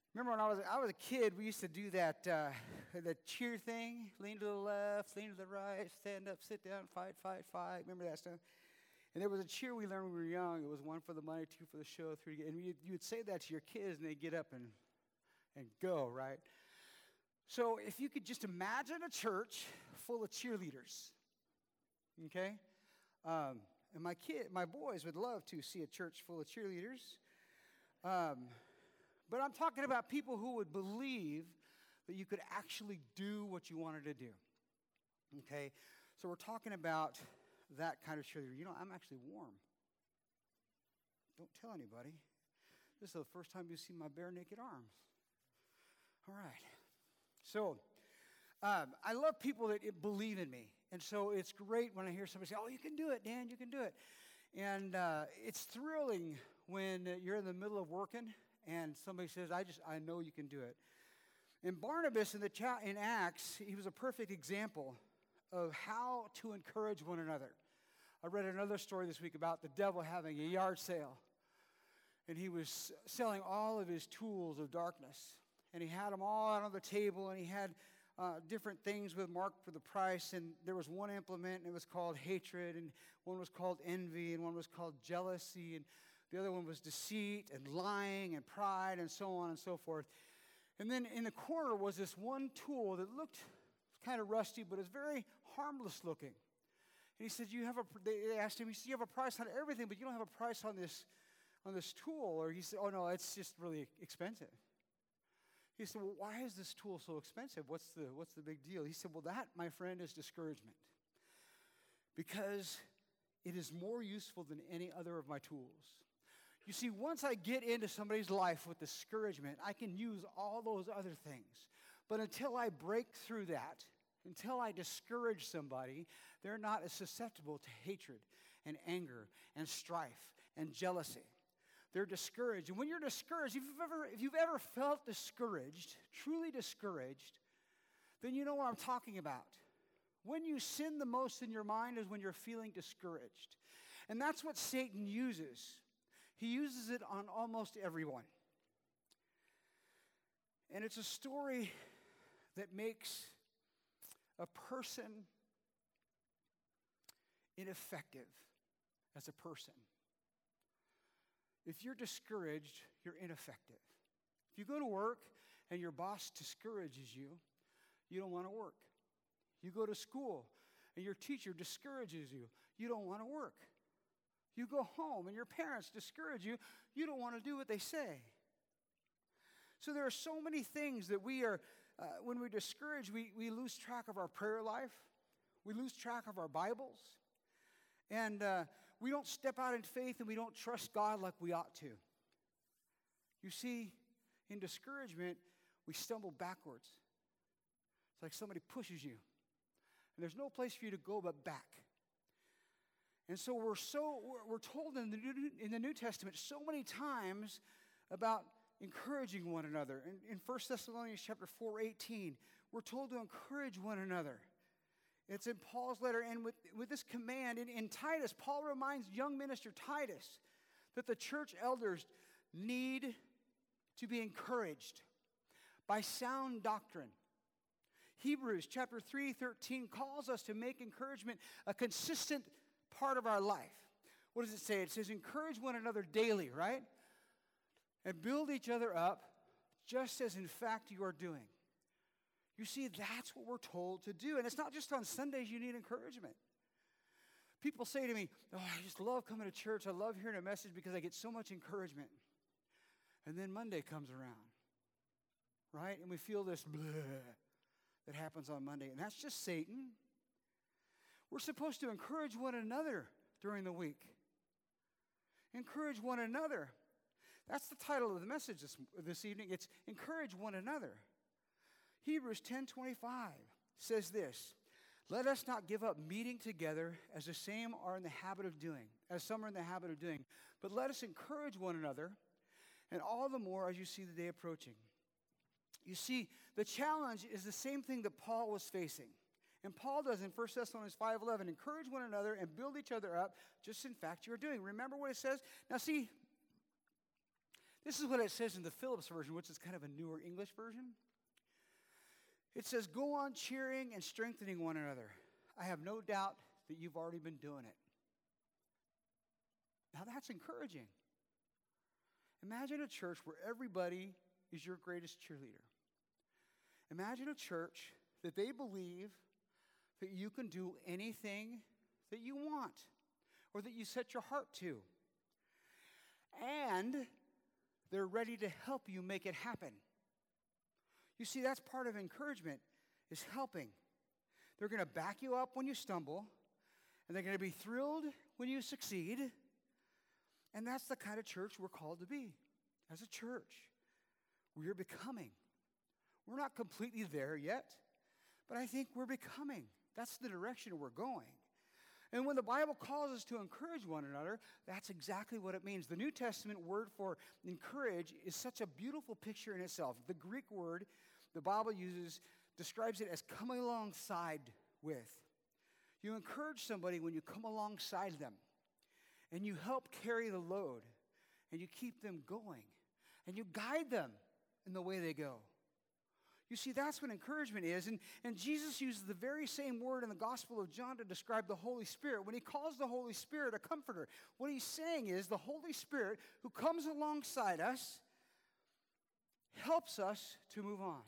Remember when I was a kid, we used to do that the cheer thing, lean to the left, lean to the right, stand up, sit down, fight, fight, fight. Remember that stuff? And there was a cheer we learned when we were young. It was 1 for the money, 2 for the show, 3 to get. And you would say that to your kids, and they'd get up and go, right? So if you could just imagine a church full of cheerleaders, okay? And my boys would love to see a church full of cheerleaders. But I'm talking about people who would believe that you could actually do what you wanted to do. Okay? So we're talking about that kind of cheerleader. You know, I'm actually warm. Don't tell anybody. This is the first time you've seen my bare naked arms. All right. So I love people that believe in me. And so it's great when I hear somebody say, oh, you can do it, Dan, you can do it. And it's thrilling when you're in the middle of working and somebody says, I know you can do it. And Barnabas in Acts, he was a perfect example of how to encourage one another. I read another story this week about the devil having a yard sale. And he was selling all of his tools of darkness. And he had them all out on the table, and he had different things with marked for the price. And there was one implement, and it was called hatred, and one was called envy, and one was called jealousy, and the other one was deceit and lying and pride and so on and so forth. And then in the corner was this one tool that looked kind of rusty, but it's very harmless looking. And he said, they asked him, he said, you have a price on everything, but you don't have a price on this tool. Or he said, oh no, it's just really expensive. He said, well, why is this tool so expensive? What's the big deal? He said, well, that, my friend, is discouragement. Because it is more useful than any other of my tools. You see, once I get into somebody's life with discouragement, I can use all those other things. But until I break through that, until I discourage somebody, they're not as susceptible to hatred and anger and strife and jealousy. They're discouraged. And when you're discouraged, if you've ever felt discouraged, truly discouraged, then you know what I'm talking about. When you sin the most in your mind is when you're feeling discouraged. And that's what Satan uses. He uses it on almost everyone. And it's a story that makes a person ineffective as a person. If you're discouraged, you're ineffective. If you go to work and your boss discourages you, you don't want to work. You go to school and your teacher discourages you, you don't want to work. You go home and your parents discourage you, you don't want to do what they say. So there are so many things that we are, when we're discouraged, we lose track of our prayer life. We lose track of our Bibles. And we don't step out in faith and we don't trust God like we ought to. You see, in discouragement, we stumble backwards. It's like somebody pushes you. And there's no place for you to go but back. And so we're told in the New Testament so many times about encouraging one another. In 1 Thessalonians chapter 4:18, we're told to encourage one another. It's in Paul's letter, and with this command, in Titus, Paul reminds young minister Titus that the church elders need to be encouraged by sound doctrine. Hebrews chapter 3:13 calls us to make encouragement a consistent part of our life. What does it say? It says, encourage one another daily, right? And build each other up, just as in fact you are doing. You see, that's what we're told to do. And it's not just on Sundays you need encouragement. People say to me, oh, I just love coming to church. I love hearing a message because I get so much encouragement. And then Monday comes around, right? And we feel this bleh that happens on Monday. And that's just Satan. We're supposed to encourage one another during the week. Encourage one another. That's the title of the message this evening. It's encourage one another. Hebrews 10:25 says this, let us not give up meeting together as the same are in the habit of doing, as some are in the habit of doing, but let us encourage one another, and all the more as you see the day approaching. You see, the challenge is the same thing that Paul was facing. And Paul does in 1 Thessalonians 5:11, encourage one another and build each other up, just in fact you are doing. Remember what it says? Now see, This is what it says in the Phillips version, which is kind of a newer English version. It says, "Go on cheering and strengthening one another. I have no doubt that you've already been doing it." Now that's encouraging. Imagine a church where everybody is your greatest cheerleader. Imagine a church that they believe that you can do anything that you want or that you set your heart to. And they're ready to help you make it happen. You see, that's part of encouragement, is helping. They're going to back you up when you stumble, and they're going to be thrilled when you succeed. And that's the kind of church we're called to be. As a church, we're becoming. We're not completely there yet, but I think we're becoming. That's the direction we're going. And when the Bible calls us to encourage one another, that's exactly what it means. The New Testament word for encourage is such a beautiful picture in itself. The Greek word the Bible uses describes it as coming alongside with. You encourage somebody when you come alongside them, and you help carry the load, and you keep them going, and you guide them in the way they go. You see, that's what encouragement is. And Jesus uses the very same word in the Gospel of John to describe the Holy Spirit. When he calls the Holy Spirit a comforter, what he's saying is the Holy Spirit who comes alongside us helps us to move on.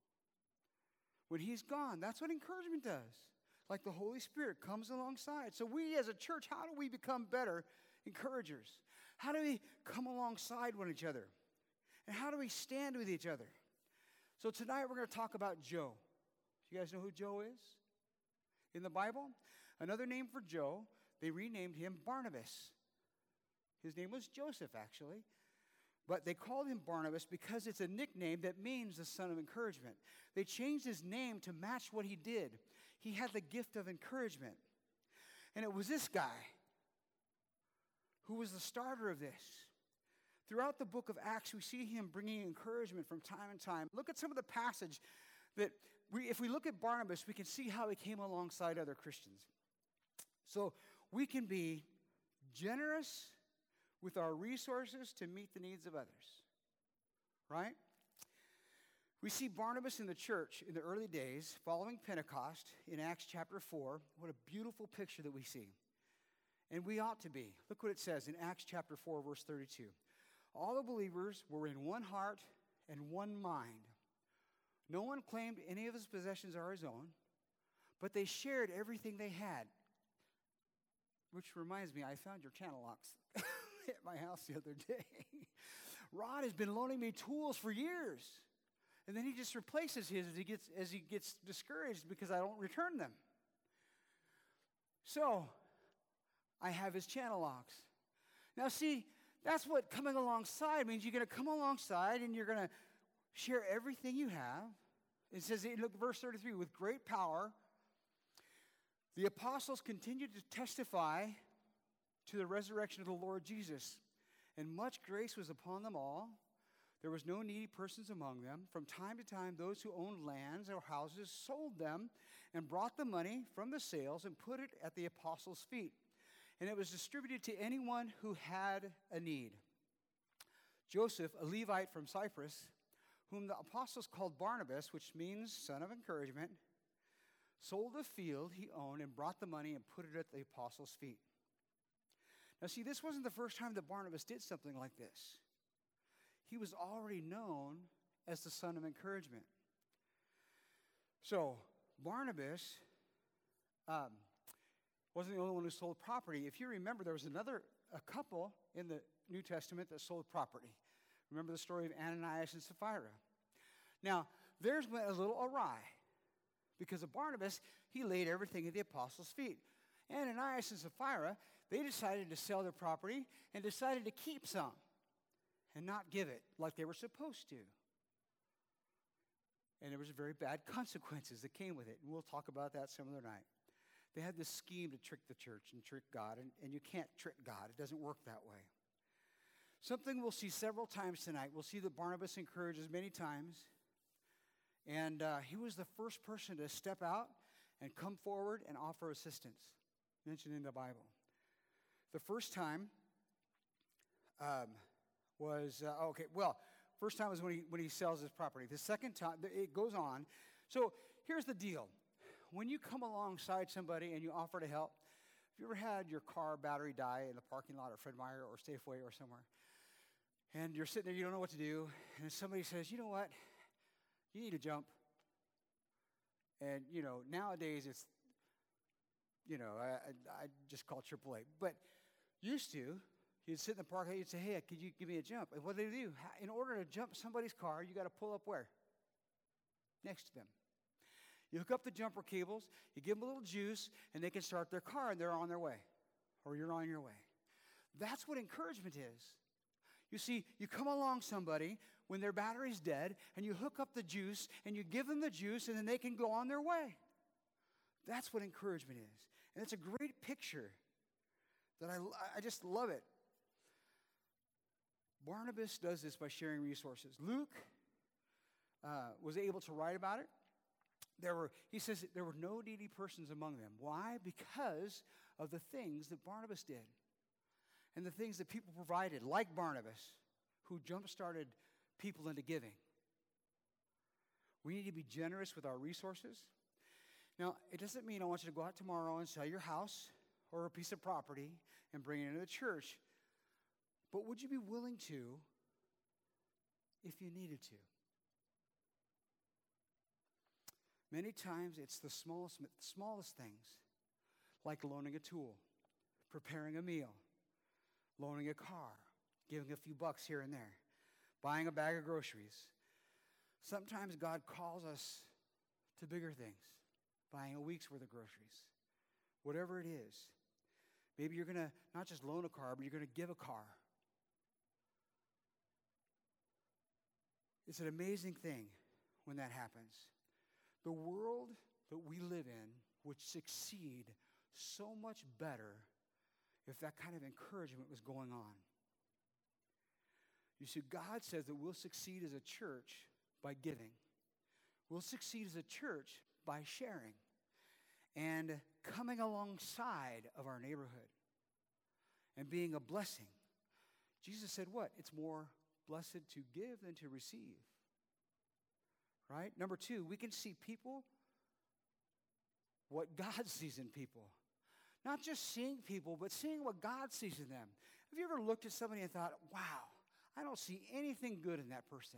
When he's gone, that's what encouragement does. Like the Holy Spirit comes alongside. So we as a church, how do we become better encouragers? How do we come alongside one another? And how do we stand with each other? So tonight we're going to talk about Joe. You guys know who Joe is? In the Bible? Another name for Joe, they renamed him Barnabas. His name was Joseph, actually. But they called him Barnabas because it's a nickname that means the son of encouragement. They changed his name to match what he did. He had the gift of encouragement. And it was this guy who was the starter of this. Throughout the book of Acts, we see him bringing encouragement from time to time. Look at some of the passage that if we look at Barnabas, we can see how he came alongside other Christians. So we can be generous with our resources to meet the needs of others, right? We see Barnabas in the church in the early days following Pentecost in Acts chapter 4. What a beautiful picture that we see. And we ought to be. Look what it says in Acts chapter 4, verse 32. All the believers were in one heart and one mind. No one claimed any of his possessions are his own, but they shared everything they had. Which reminds me, I found your channel locks at my house the other day. Rod has been loaning me tools for years. And then he just replaces his as he gets discouraged because I don't return them. So, I have his channel locks. Now see, that's what coming alongside means. You're going to come alongside and you're going to share everything you have. It says, look, verse 33, with great power, the apostles continued to testify to the resurrection of the Lord Jesus, and much grace was upon them all. There was no needy persons among them. From time to time, those who owned lands or houses sold them and brought the money from the sales and put it at the apostles' feet. And it was distributed to anyone who had a need. Joseph, a Levite from Cyprus, whom the apostles called Barnabas, which means son of encouragement, sold a field he owned and brought the money and put it at the apostles' feet. Now see, this wasn't the first time that Barnabas did something like this. He was already known as the son of encouragement. So, Barnabas wasn't the only one who sold property. If you remember, there was a couple in the New Testament that sold property. Remember the story of Ananias and Sapphira. Now, theirs went a little awry. Because of Barnabas, he laid everything at the apostles' feet. Ananias and Sapphira, they decided to sell their property and decided to keep some and not give it like they were supposed to. And there was very bad consequences that came with it. And we'll talk about that some other night. They had this scheme to trick the church and trick God, and you can't trick God. It doesn't work that way. Something we'll see several times tonight. We'll see that Barnabas encourages many times. And he was the first person to step out and come forward and offer assistance, mentioned in the Bible. The first time was, okay, well, first time was when he sells his property. The second time, it goes on. So here's the deal. When you come alongside somebody and you offer to help, have you ever had your car battery die in the parking lot at Fred Meyer or Safeway or somewhere? And you're sitting there, you don't know what to do, and then somebody says, you know what, you need to jump. And, nowadays it's, I just call AAA. But used to, you'd sit in the parking lot, you'd say, hey, could you give me a jump? And what do they do? In order to jump somebody's car, you got to pull up where? Next to them. You hook up the jumper cables, you give them a little juice, and they can start their car, and they're on their way. Or you're on your way. That's what encouragement is. You see, you come along somebody when their battery's dead, and you hook up the juice, and you give them the juice, and then they can go on their way. That's what encouragement is. And it's a great picture that I just love it. Barnabas does this by sharing resources. Luke was able to write about it. He says there were no needy persons among them. Why? Because of the things that Barnabas did and the things that people provided, like Barnabas, who jump-started people into giving. We need to be generous with our resources. Now, it doesn't mean I want you to go out tomorrow and sell your house or a piece of property and bring it into the church. But would you be willing to if you needed to? Many times it's the smallest things, like loaning a tool, preparing a meal, loaning a car, giving a few bucks here and there, buying a bag of groceries. Sometimes God calls us to bigger things, buying a week's worth of groceries, whatever it is. Maybe you're going to not just loan a car, but you're going to give a car. It's an amazing thing when that happens. The world that we live in would succeed so much better if that kind of encouragement was going on. You see, God says that we'll succeed as a church by giving. We'll succeed as a church by sharing and coming alongside of our neighborhood and being a blessing. Jesus said what? It's more blessed to give than to receive. Right? Number two, we can see people what God sees in people. Not just seeing people, but seeing what God sees in them. Have you ever looked at somebody and thought, wow, I don't see anything good in that person?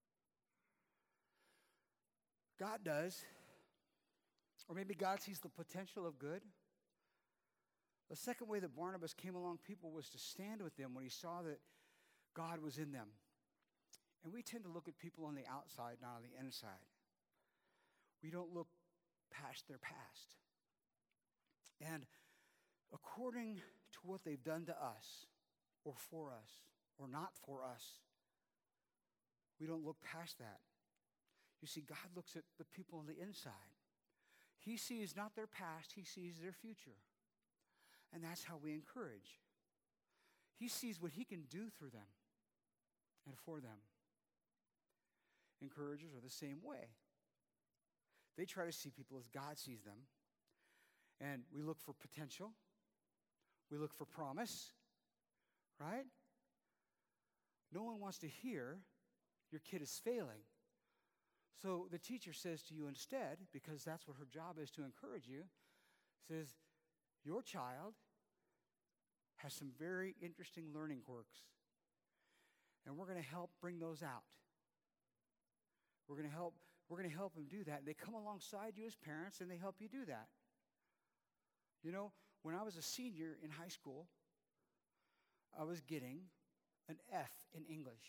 God does. Or maybe God sees the potential of good. The second way that Barnabas came along people was to stand with them when he saw that God was in them. And we tend to look at people on the outside, not on the inside. We don't look past their past. And according to what they've done to us, or for us, or not for us, we don't look past that. You see, God looks at the people on the inside. He sees not their past, he sees their future. And that's how we encourage. He sees what he can do through them and for them. Encouragers are the same way. They try to see people as God sees them. And we look for potential. We look for promise. Right? No one wants to hear your kid is failing. So the teacher says to you instead, because that's what her job is to encourage you, says, your child has some very interesting learning quirks. And we're going to help bring those out. We're going to help them do that. And they come alongside you as parents and they help you do that. You know, when I was a senior in high school, I was getting an F in English.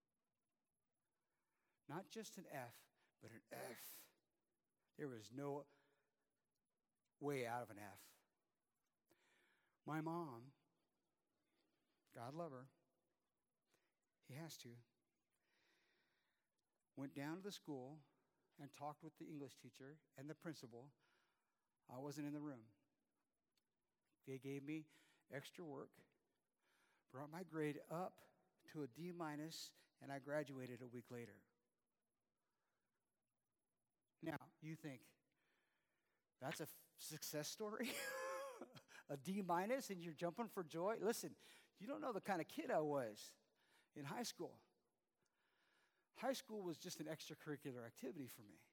Not just an F, but an F. There was no way out of an F. My mom, God love her, he has to, went down to the school and talked with the English teacher and the principal. I wasn't in the room. They gave me extra work, brought my grade up to a D-, and I graduated a week later. Now, you think, that's a success story? A D- and you're jumping for joy? Listen, you don't know the kind of kid I was. in high school. High school was just an extracurricular activity for me.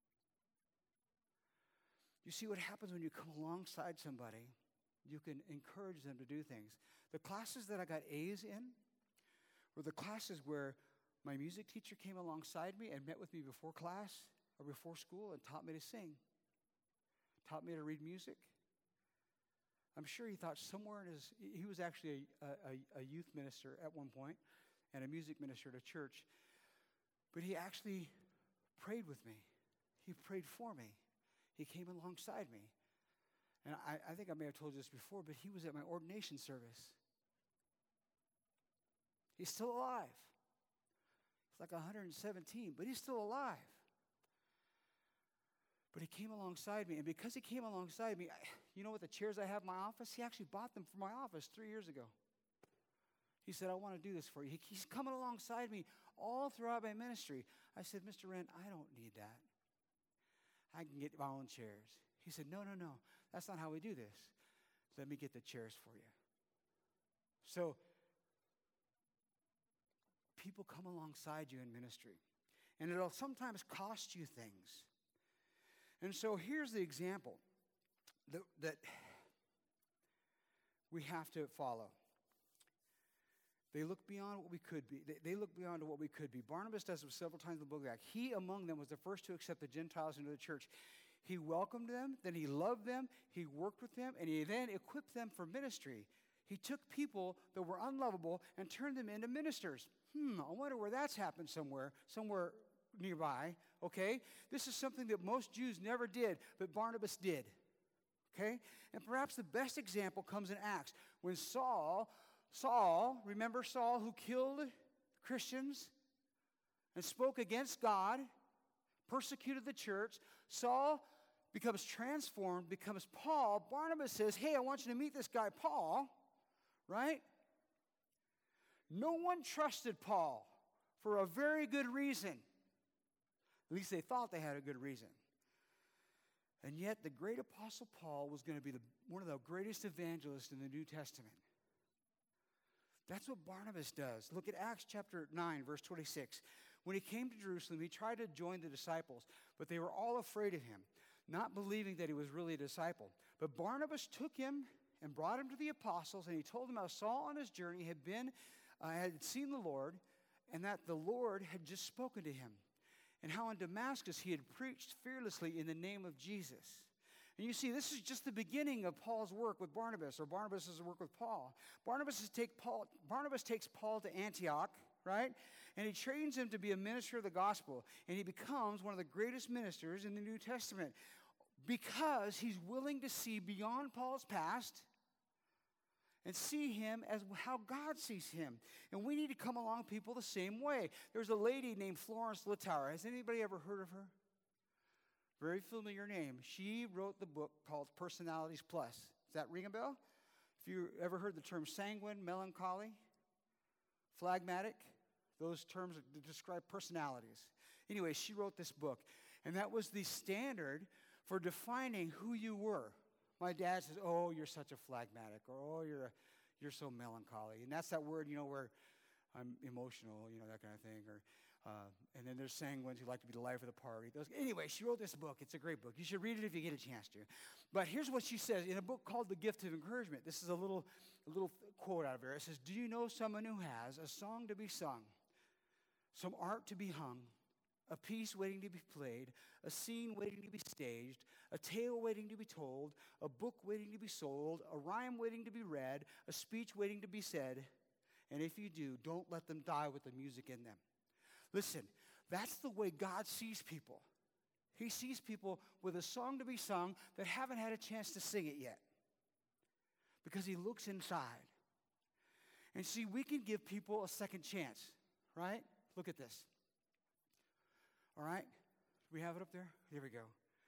You see what happens when you come alongside somebody, you can encourage them to do things. The classes that I got A's in were the classes where my music teacher came alongside me and met with me before class or before school and taught me to sing, taught me to read music. I'm sure he thought somewhere in he was actually a youth minister at one point and a music minister at a church, but he actually prayed with me. He prayed for me. He came alongside me. And I think I may have told you this before, but he was at my ordination service. He's still alive. He's like 117, but he's still alive. But he came alongside me, and because he came alongside me, you know what the chairs I have in my office? He actually bought them for my office 3 years ago. He said, I want to do this for you. He's coming alongside me all throughout my ministry. I said, Mr. Wren, I don't need that. I can get my own chairs. He said, no. That's not how we do this. Let me get the chairs for you. So, people come alongside you in ministry. And it'll sometimes cost you things. And so here's the example that we have to follow. They look beyond what we could be. They look beyond what we could be. Barnabas does it several times in the book of Acts. He among them was the first to accept the Gentiles into the church. He welcomed them, then he loved them, he worked with them, and he then equipped them for ministry. He took people that were unlovable and turned them into ministers. I wonder where that's happened somewhere nearby, okay? This is something that most Jews never did, but Barnabas did, okay? And perhaps the best example comes in Acts. When Saul, remember Saul who killed Christians and spoke against God, persecuted the church, Saul becomes transformed, becomes Paul. Barnabas says, hey, I want you to meet this guy Paul, right? No one trusted Paul for a very good reason. At least they thought they had a good reason. And yet the great apostle Paul was going to be one of the greatest evangelists in the New Testament. That's what Barnabas does. Look at Acts chapter 9, verse 26. When he came to Jerusalem, he tried to join the disciples, but they were all afraid of him, not believing that he was really a disciple. But Barnabas took him and brought him to the apostles, and he told them how Saul on his journey had seen the Lord, and that the Lord had just spoken to him, and how in Damascus he had preached fearlessly in the name of Jesus. And you see, this is just the beginning of Paul's work with Barnabas, or Barnabas' work with Paul. Barnabas takes Paul to Antioch, right? And he trains him to be a minister of the gospel. And he becomes one of the greatest ministers in the New Testament because he's willing to see beyond Paul's past and see him as how God sees him. And we need to come along people the same way. There's a lady named Florence Littauer. Has anybody ever heard of her? Very familiar name. She wrote the book called Personalities Plus. Does that ring a bell? If you ever heard the term sanguine, melancholy, phlegmatic, those terms describe personalities. Anyway, she wrote this book, and that was the standard for defining who you were. My dad says, oh, you're such a phlegmatic, or oh, you're so melancholy. And that's that word, where I'm emotional, that kind of thing. Or and then there's sanguines who like to be the life of the party. Anyway, she wrote this book. It's a great book. You should read it if you get a chance to. But here's what she says in a book called The Gift of Encouragement. This is a little quote out of her. It says, do you know someone who has a song to be sung, some art to be hung, a piece waiting to be played, a scene waiting to be staged, a tale waiting to be told, a book waiting to be sold, a rhyme waiting to be read, a speech waiting to be said? And if you do, don't let them die with the music in them. Listen, that's the way God sees people. He sees people with a song to be sung that haven't had a chance to sing it yet, because he looks inside. And see, we can give people a second chance, right? Look at this. All right? Do we have it up there? Here we go.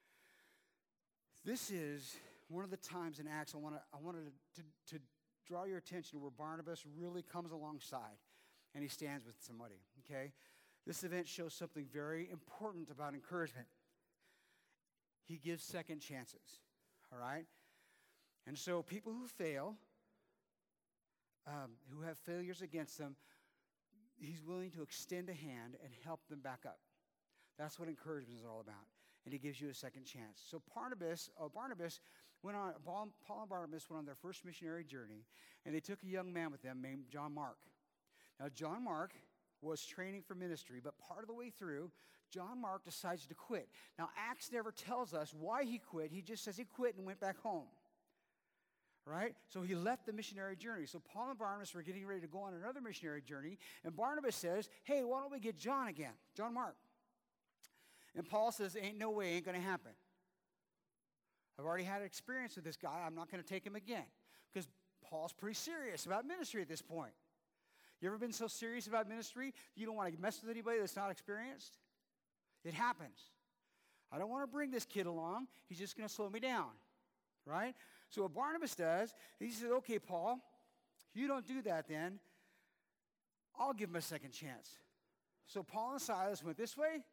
This is one of the times in Acts I wanted to draw your attention to where Barnabas really comes alongside and he stands with somebody, okay? This event shows something very important about encouragement. He gives second chances, all right? And so people who fail, who have failures against them, he's willing to extend a hand and help them back up. That's what encouragement is all about. And he gives you a second chance. So Barnabas went on, Paul and Barnabas went on their first missionary journey, and they took a young man with them named John Mark. Now, John Mark was training for ministry, but part of the way through, John Mark decides to quit. Now, Acts never tells us why he quit. He just says he quit and went back home. Right? So he left the missionary journey. So Paul and Barnabas were getting ready to go on another missionary journey, and Barnabas says, hey, why don't we get John again, John Mark? And Paul says, ain't no way, ain't going to happen. I've already had experience with this guy. I'm not going to take him again. Because Paul's pretty serious about ministry at this point. You ever been so serious about ministry you don't want to mess with anybody that's not experienced? It happens. I don't want to bring this kid along. He's just going to slow me down. Right? So what Barnabas does, he says, okay, Paul, if you don't do that then, I'll give him a second chance. So Paul and Silas went this way.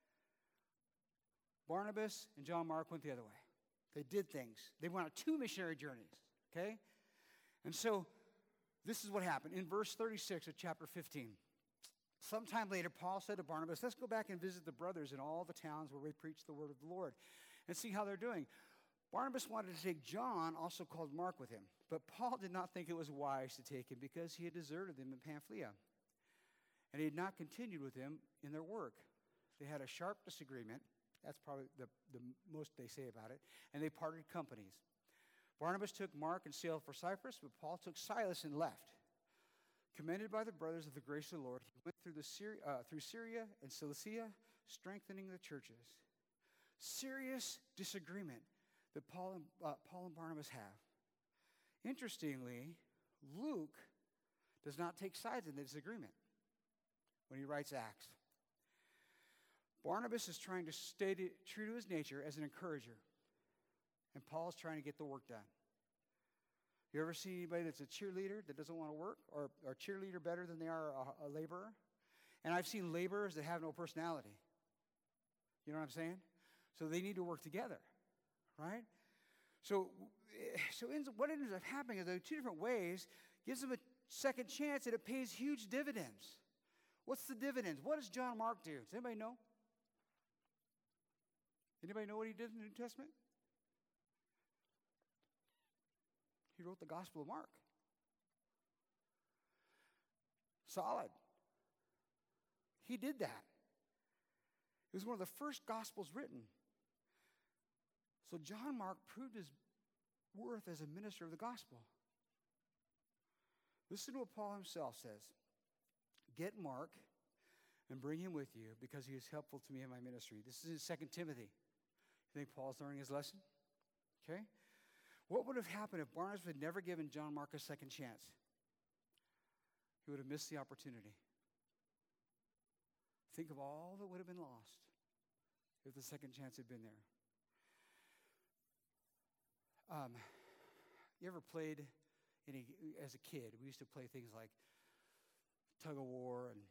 Barnabas and John Mark went the other way. They did things. They went on 2 missionary journeys, okay? And so this is what happened. In verse 36 of chapter 15, sometime later, Paul said to Barnabas, let's go back and visit the brothers in all the towns where we preach the word of the Lord and see how they're doing. Barnabas wanted to take John, also called Mark, with him. But Paul did not think it was wise to take him because he had deserted them in Pamphylia. And he had not continued with them in their work. They had a sharp disagreement. That's probably the most they say about it. And they parted companies. Barnabas took Mark and sailed for Cyprus, but Paul took Silas and left. Commended by the brothers of the grace of the Lord, he went through Syria and Cilicia, strengthening the churches. Serious disagreement that Paul and Barnabas have. Interestingly, Luke does not take sides in the disagreement when he writes Acts. Barnabas is trying to stay true to his nature as an encourager, and Paul is trying to get the work done. You ever see anybody that's a cheerleader that doesn't want to work, or a cheerleader better than they are a laborer? And I've seen laborers that have no personality. You know what I'm saying? So they need to work together, right? So what ends up happening is that 2 different ways gives them a second chance, and it pays huge dividends. What's the dividends? What does John Mark do? Does anybody know? Anybody know what he did in the New Testament? He wrote the Gospel of Mark. Solid. He did that. It was one of the first Gospels written. So John Mark proved his worth as a minister of the gospel. Listen to what Paul himself says. Get Mark and bring him with you because he is helpful to me in my ministry. This is in 2 Timothy. You think Paul's learning his lesson? Okay. What would have happened if Barnabas had never given John Mark a second chance? He would have missed the opportunity. Think of all that would have been lost if the second chance had been there. You ever played as a kid? We used to play things like tug of war and,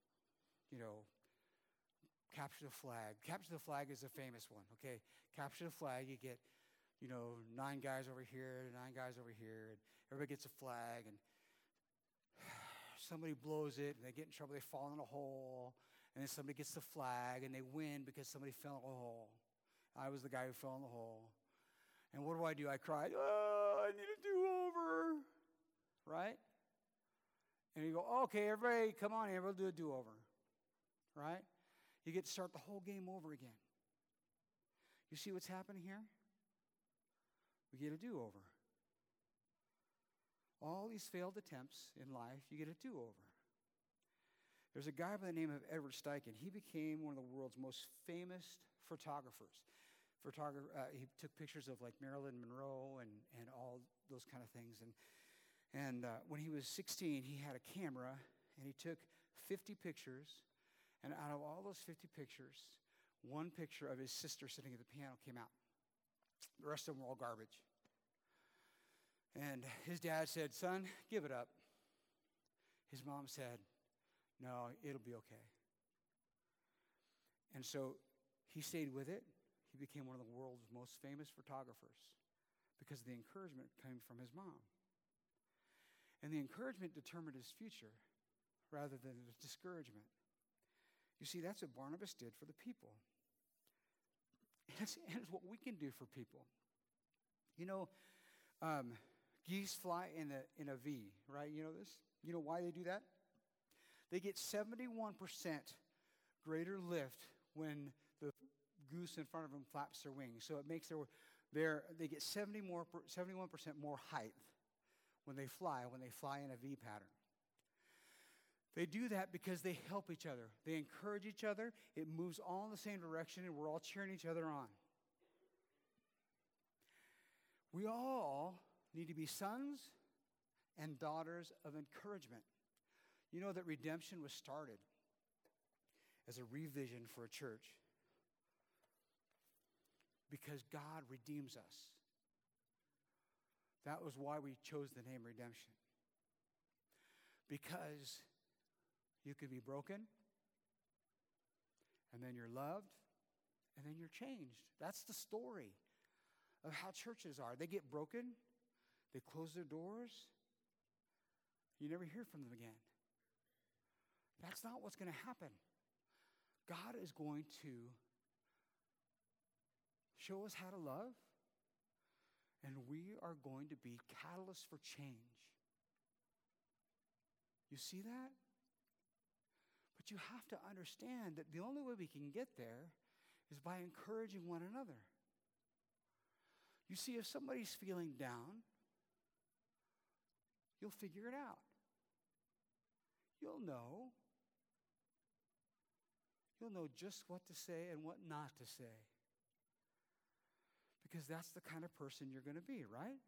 capture the flag. Capture the flag is a famous one, okay? Capture the flag, you get, 9 guys over here, 9 guys over here, and everybody gets a flag, and somebody blows it, and they get in trouble, they fall in a hole, and then somebody gets the flag, and they win because somebody fell in a hole. I was the guy who fell in the hole. And what do? I cried, oh, I need a do-over, right? And you go, okay, everybody, come on here, we'll do a do-over, right? You get to start the whole game over again. You see what's happening here? We get a do-over. All these failed attempts in life, you get a do-over. There's a guy by the name of Edward Steichen. He became one of the world's most famous photographers. He took pictures of like Marilyn Monroe and all those kind of things. And when he was 16, he had a camera, and he took 50 pictures. And out of all those 50 pictures, one picture of his sister sitting at the piano came out. The rest of them were all garbage. And his dad said, son, give it up. His mom said, no, it'll be okay. And so he stayed with it. He became one of the world's most famous photographers because the encouragement came from his mom. And the encouragement determined his future, rather than discouragement. You see, that's what Barnabas did for the people. And it's what we can do for people. You know, geese fly in a V, right? You know this? You know why they do that? They get 71% greater lift when the goose in front of them flaps their wings. So it makes they get 71% more height when they fly in a V pattern. They do that because they help each other. They encourage each other. It moves all in the same direction, and we're all cheering each other on. We all need to be sons and daughters of encouragement. You know that redemption was started as a revision for a church because God redeems us. That was why we chose the name redemption. Because you can be broken, and then you're loved, and then you're changed. That's the story of how churches are. They get broken, they close their doors, you never hear from them again. That's not what's going to happen. God is going to show us how to love, and we are going to be catalysts for change. You see that? But you have to understand that the only way we can get there is by encouraging one another. You see, if somebody's feeling down, you'll figure it out. You'll know. You'll know just what to say and what not to say. Because that's the kind of person you're going to be, right?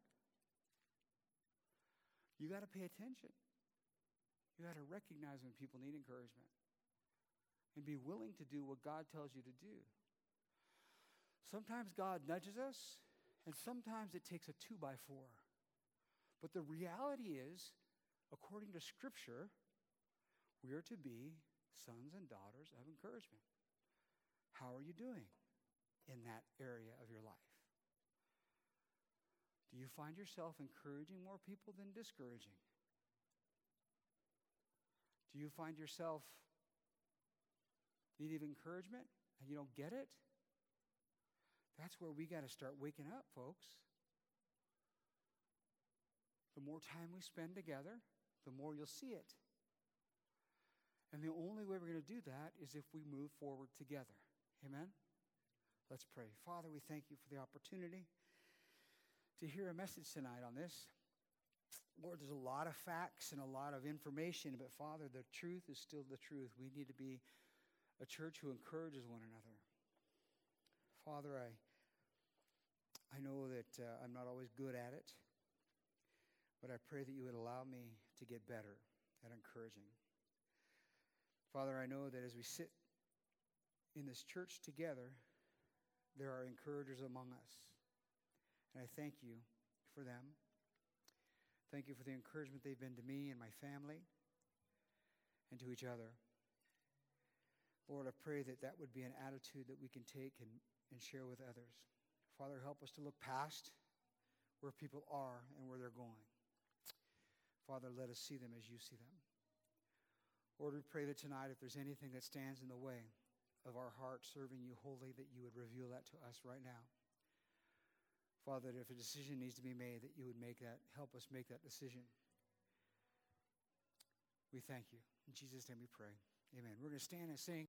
You got to pay attention. You got to recognize when people need encouragement and be willing to do what God tells you to do. Sometimes God nudges us, and sometimes it takes a 2x4. But the reality is, according to Scripture, we are to be sons and daughters of encouragement. How are you doing in that area of your life? Do you find yourself encouraging more people than discouraging? Do you find yourself needing encouragement and you don't get it? That's where we got to start waking up, folks. The more time we spend together, the more you'll see it. And the only way we're going to do that is if we move forward together. Amen? Let's pray. Father, we thank you for the opportunity to hear a message tonight on this. Lord, there's a lot of facts and a lot of information, but Father, the truth is still the truth. We need to be a church who encourages one another. Father, I know that I'm not always good at it, but I pray that you would allow me to get better at encouraging. Father, I know that as we sit in this church together, there are encouragers among us. And I thank you for them. Thank you for the encouragement they've been to me and my family and to each other. Lord, I pray that that would be an attitude that we can take and share with others. Father, help us to look past where people are and where they're going. Father, let us see them as you see them. Lord, we pray that tonight, if there's anything that stands in the way of our heart serving you wholly, that you would reveal that to us right now. Father, that if a decision needs to be made, that you would help us make that decision. We thank you. In Jesus' name we pray. Amen. We're going to stand and sing.